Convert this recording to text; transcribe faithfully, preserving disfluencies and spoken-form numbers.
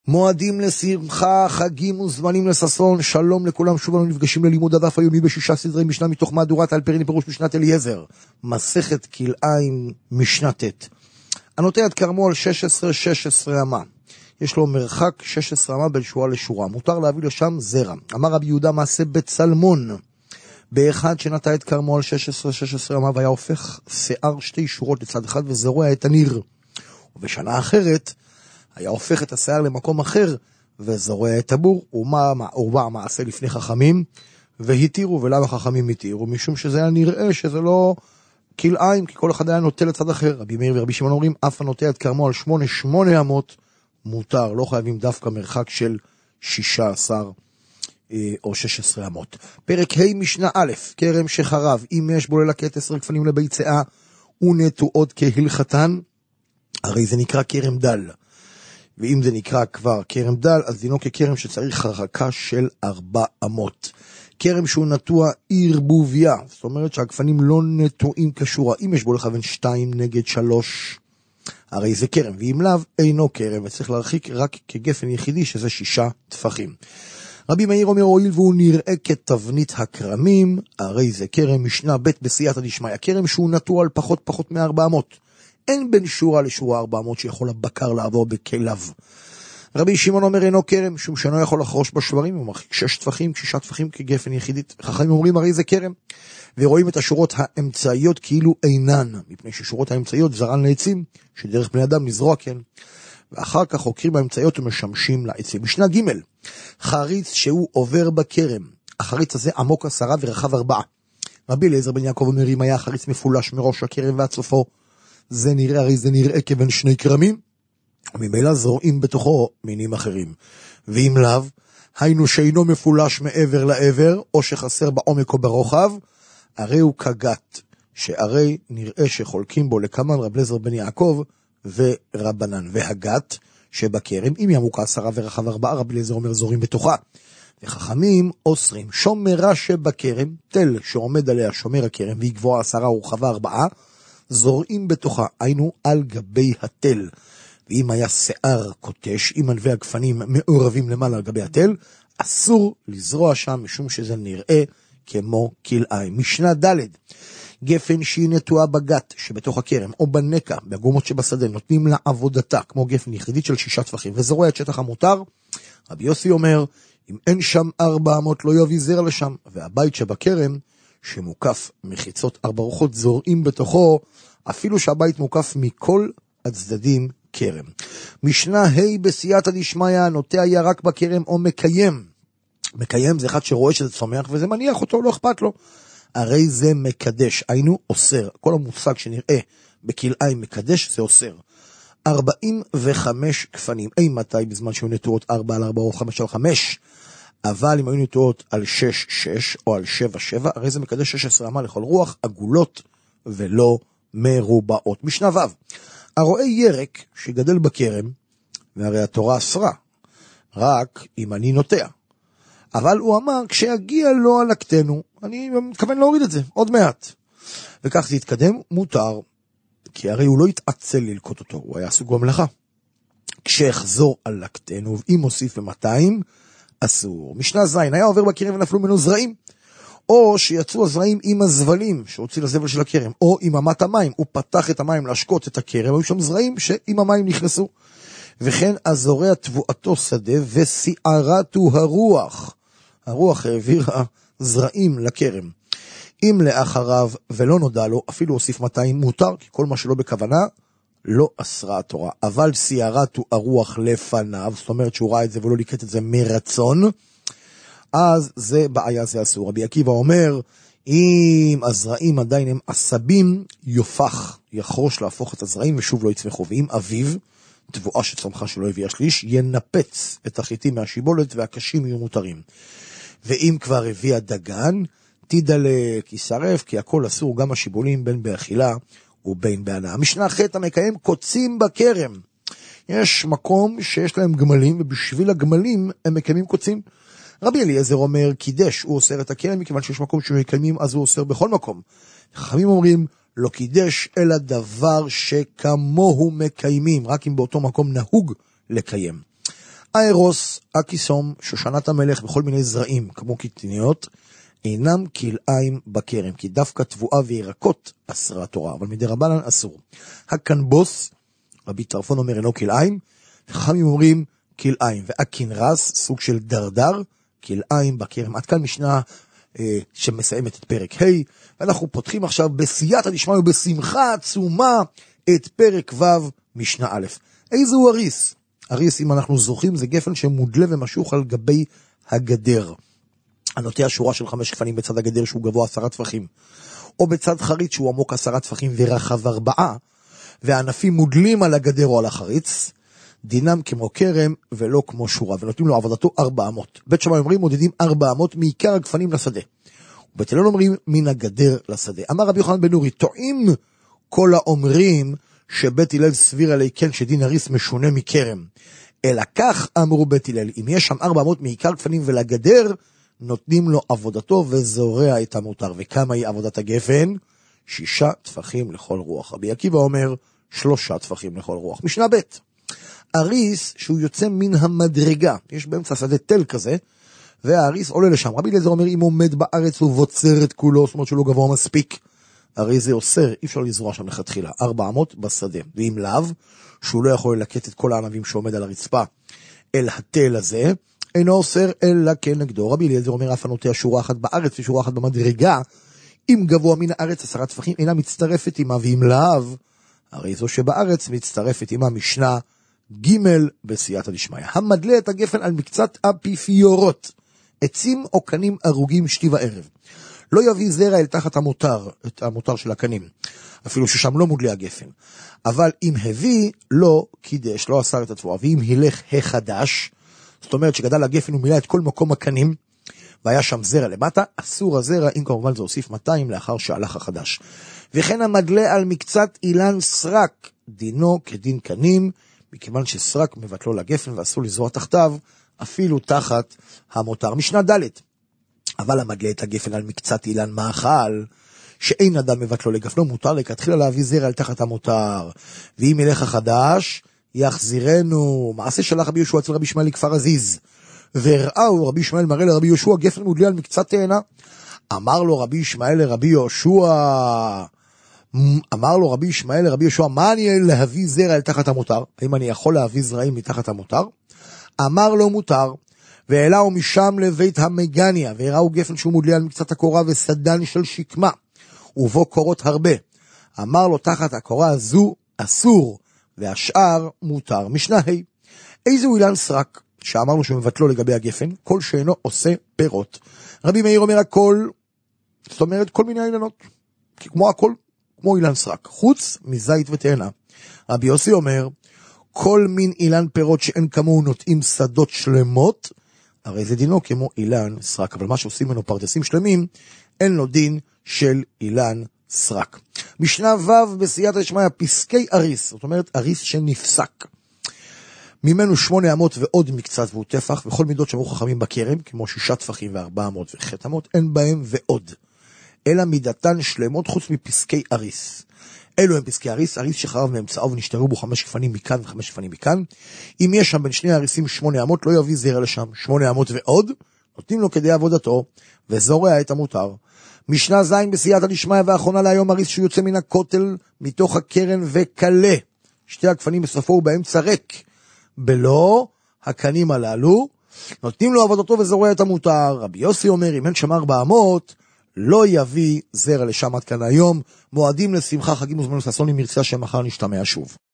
מועדים לשמחה, חגים וזמנים לששון, שלום לכולם, שוב אנו נפגשים ללימוד הדף היומי בשישה סדרי משנה מתוך מהדורת אלפרין פירוש משנת אליעזר, מסכת כלאיים משנה ט'. הנוטה עד כרמו על שש עשרה שש עשרה אמה, יש לו מרחק שש עשרה אמה בין שורה לשורה, מותר להביא לשם זרע. אמר רבי יהודה מעשה בצלמון, באחד שנטע את כרמו על שש עשרה שש עשרה אמה והיה הופך שיער שתי שורות לצד אחד וזרוע את הניר, ובשנה אחרת היה הופך את השיער למקום אחר וזורע את הבור. ומה מעשה לפני חכמים והתירו. ולמה חכמים התירו? משום שזה היה נראה שזה לא כלאיים, כי כל אחד היה נוטה לצד אחר. רבי מאיר ורבי שמעון אומרים אף הנוטה את כרמו על שמונה שמונה אמות מותר, לא חייבים דווקא מרחק של שישה עשר או שש עשרה אמות. פרק ה' משנה א', כרם שחרב, אם יש בו ללקט עשר גפנים לביצעה ונטועות כהלכתן, הרי זה נקרא כרם דל. ואם זה נקרא כבר כרם דל, אז דינו ככרם שצריך הרחקה של ארבע אמות. כרם שהוא נטוע ערבוביה, זאת אומרת שהגפנים לא נטועים כשורה, אם יש בו לכוון שתיים נגד שלוש, הרי זה כרם, ואם לאו אינו כרם, וצריך להרחיק רק כגפן יחידי, שזה שישה טפחים. רבי מאיר אומר הואיל והוא נראה כתבנית הכרמים, הרי זה כרם. משנה ב' בסייעתא דשמיא, כרם שהוא נטוע על פחות פחות מארבע אמות, אין בין שורה לשורה ארבע אמות שיכול הבקר לעבור בכליו. רבי שמעון אומר אינו כרם, שום שאינו יכול לחרוש בשברים, הוא מרחיק שש טפחים, שישה טפחים כגפן יחידית. חכמים אומרים הרי זה כרם, ורואים את השורות האמצעיות כאילו אינן, מפני ששורות האמצעיות זרען לעצים, שדרך בני אדם לזרוע כן, ואחר כך חוקרים האמצעיות ומשמשים לעצים. משנה ג' חריץ שהוא עובר בכרם, החריץ הזה עמוק עשרה ורחב ארבעה. רבי אליעזר בן יעקב אומר אם היה החריץ מפולש מראש הכרם ועד סופו, זה נראה, הרי זה נראה כבן שני קרמים, וממילא זורעים בתוכו מינים אחרים. ואם לאו, היינו שאינו מפולש מעבר לעבר, או שחסר בעומק או ברוחב, הרי הוא כגת, שהרי נראה שחולקים בו לכמה רבי אליעזר בן יעקב ורבנן. והגת שבכרם, אם יעמוקה עשרה ורחב ארבעה, רבי אליעזר אומר זורעים בתוכה. וחכמים אוסרים שומרה שבכרם, תל שעומד עליה שומר הכרם, והיא גבוהה עשרה ורחבה ארבעה, זורעים בתוכה, היינו על גבי התל. ואם היה שיער קוטש, אם ענבי הגפנים מעורבים למעלה על גבי התל, אסור לזרוע שם, משום שזה נראה כמו כלאיים. משנה ד' גפן שהיא נטועה בגת שבתוך הכרם, או בנקע, בגומות שבשדה, נותנים לה עבודתה, כמו גפן יחידית של שישה טפחים, וזרוע את שטח המותר. רבי יוסי אומר, אם אין שם ארבע אמות לא יביא זרע לשם, והבית שבכרם, שמוקף מחיצות ארבע רוחות, זורעים בתוכו, אפילו שהבית מוקף מכל הצדדים כרם. משנה ה' בסייעתא דשמיא, נוטע היה רק בכרם או מקיים. מקיים זה אחד שרואה שזה צומח וזה מניח אותו, לא אכפת לו. הרי זה מקדש, היינו אוסר. כל המושג שנראה בכלאיים מקדש זה אוסר. ארבעים וחמש גפנים. אי מתי בזמן שהיו נטועות ארבע על ארבע או חמש על חמש. אבל אם היו נטועות על שש שש או על שבע שבע, הרי זה מקדש שש עשרה אמה לכל רוח, עגולות ולא מרובעות. משנה ו' הרואה ירק שגדל בכרם, והרי התורה אסרה, רק אם אני נוטע. אבל הוא אמר, כשיגיע לו הלקטנו, אני מתכוון להוריד את זה, עוד מעט. וכך זה יתקדם, מותר, כי הרי הוא לא יתעצל ללקוט אותו, הוא היה עסוק במלאכה. כשיחזור הלקטנו, ואם מוסיף ב-מאתיים, אסור. משנה ז' היה עובר בכרם ונפלו ממנו זרעים, או שיצאו הזרעים עם הזבלים שהוציא לזבל של הכרם, או עם אמת המים, הוא פתח את המים להשקות את הכרם, היו שם זרעים שעם המים נכנסו. וכן הזורע תבואתו שדה וסיערתו הרוח, הרוח העבירה זרעים לכרם. אם לאחריו ולא נודע לו, אפילו הוסיף מאתיים מותר, כי כל מה שלא בכוונה לא אסרה התורה. אבל סיערתו הרוח לפניו, זאת אומרת שהוא ראה את זה ולא ליקט את זה מרצון, אז זה בעיה, זה אסור. רבי עקיבא אומר, אם הזרעים עדיין הם עשבים, יופח, יחרוש להפוך את הזרעים ושוב לא יצמחו. ואם אביב, תבואה שצמחה שלא הביאה שליש, ינפץ את החיטים מהשיבולת והקשים יהיו מותרים. ואם כבר הביאה דגן, תדלק, ישרף, כי הכל אסור, גם השיבולים בין באכילה ובין בהנאה. משנה ח' המקיים קוצים בכרם. יש מקום שיש להם גמלים, ובשביל הגמלים הם מקיימים קוצים. רבי אליעזר אומר, קידש, הוא אוסר את הכרם, מכיוון שיש מקום שמקיימים, אז הוא אוסר בכל מקום. חכמים אומרים, לא קידש, אלא דבר שכמוהו מקיימים, רק אם באותו מקום נהוג לקיים. הארוס, הקיסום, שושנת המלך וכל מיני זרעים כמו קטניות, אינם כלאיים בכרם, כי דווקא תבואה וירקות אסרה התורה, אבל מדי רבנן אסור. הקנבוס, רבי טרפון אומר אינו כלאיים, וחכמים אומרים כלאיים, והקנרס, סוג של דרדר, כלאיים בכרם. עד כאן משנה אה, שמסיימת את פרק ה', ואנחנו פותחים עכשיו בסייעתא דשמיא ובשמחה עצומה את פרק ו' משנה א'. איזהו אריס? אריס, אם אנחנו זוכרים, זה גפן שמודלה ומשוך על גבי הגדר. הנוטע שורה של חמש גפנים בצד הגדר שהוא גבוה עשרה טפחים, או בצד חריץ שהוא עמוק עשרה טפחים ורחב ארבעה, והענפים מודלים על הגדר או על החריץ, דינם כמו כרם ולא כמו שורה, ונותנים לו עבודתו ארבע אמות. בית שמאי אומרים מודדים ארבע אמות מעיקר הגפנים לשדה, ובית הלל אומרים מן הגדר לשדה. אמר רבי יוחנן בן נורי, טועים כל האומרים שבית הלל סביר עלי כן שדין אריס משונה מכרם, אלא כך אמרו בית הלל, אם יש שם ארבע אמות מעיקר גפנים ולגדר, נותנים לו עבודתו וזורע את המותר. וכמה היא עבודת הגפן? שישה טפחים לכל רוח. רבי עקיבא אומר שלושה טפחים לכל רוח. משנה ב', אריס שהוא יוצא מן המדרגה, יש באמצע שדה תל כזה, והאריס עולה לשם. רבי אליעזר אומר אם עומד בארץ ובוצר את כולו, זאת אומרת שהוא לא גבוה מספיק, הרי זה אוסר, אי אפשר לזרוע שם לכתחילה, ארבע אמות בשדה. ואם לאו, שהוא לא יכול ללקט את כל הענבים שעומד על הרצפה אל התל הזה, אינו אוסר אלא כנגדו. רבי אליעזר אומר אף הנוטע שורה אחת בארץ ושורה אחת במדרגה, אם גבוה מן הארץ עשרה טפחים אינה מצטרפת עמה, ואם לאו, הרי זו שבארץ מצטרפת עמה. משנה ג' בסייעתא דשמיא. המדלה את הגפן על מקצת אפיפיורות, עצים או קנים ארוגים שתי וערב, לא יביא זרע אל תחת המותר, את המותר של הקנים, אפילו ששם לא מודלי הגפן. אבל אם הביא, לא קידש, לא אסר את התבואה. ואם הילך החדש, זאת אומרת שגדל הגפן ומילא את כל מקום הקנים, והיה שם זרע למטה, אסור הזרע, אם כמובן זה הוסיף מאתיים לאחר שהלך החדש. וכן המדלה על מקצת אילן סרק, דינו כדין קנים, מכיוון שסרק מבטלו לגפן ואסור לזרוע תחתיו, אפילו תחת המותר. משנה ד', אבל המדלה את הגפן על מקצת אילן מאכל, שאין אדם מבטלו לגפנו, מותר לכתחילה להביא זרע על תחת המותר. ואם ילך החדש, יחזירנו. מעשה שלח רבי יהושע אצל רבי ישמעאל לכפר עזיז, וראו רבי ישמעאל מראה לרבי יהושע גפן מודלה על מקצת תאנה. אמר לו רבי ישמעאל לרבי יהושע, אמר לו רבי ישמעאל לרבי יהושע, מה אני להביא זרע על תחת המותר? האם אני יכול להביא זרעים מתחת המותר? אמר לו מותר. ואליהו משם לבית המגניה, והראו גפן שהוא מודלה על מקצת הקורה וסדן של שקמה, ובו קורות הרבה. אמר לו תחת הקורה הזו אסור, והשאר מותר. משנה ה', איזהו אילן סרק, שאמרנו שמבטלו לגבי הגפן, כל שאינו עושה פירות. רבי מאיר אומר הכל, זאת אומרת כל מיני אילנות, כמו הכל, כמו אילן סרק, חוץ מזית ותאנה. רבי יוסי אומר, כל מין אילן פירות שאין כמוהו נוטעים שדות שלמות, הרי זה דינו כמו אילן סרק, אבל מה שעושים ממנו פרדסים שלמים, אין לו דין של אילן סרק. משנה ו' בסייעתא דשמיא, פסקי אריס, זאת אומרת אריס שנפסק. ממנו שמונה אמות ועוד מקצת והוא טפח, וכל מידות שאמרו חכמים בכרם, כמו שישה טפחים וארבע אמות וחטא אמות, אין בהם ועוד. אלא מידתן שלמות חוץ מפסקי אריס. אלו הם פסקי אריס, אריס שחרב מאמצעו ונשתרו בו חמש גפנים מכאן וחמש גפנים מכאן. אם יש שם בין שני האריסים שמונה אמות, לא יביא זרע לשם. שמונה אמות ועוד, נותנים לו כדי עבודתו, וזורע את המותר. משנה ז' בסייעתא דשמיא, ואחרונה להיום אריס שהוא יוצא מן הכותל, מתוך הקרן וקלה. שתי הגפנים בסופו ובאמצע ריק. בלא הקנים הללו, נותנים לו עבודתו וזורע את המותר. רבי יוסי אומר, אם אין שם ארבע אמות, לא יביא זרע לשם. עד כאן היום. מועדים לשמחה, חגים וזמנים ששון, אם ירצה שמחר נשתמע שוב.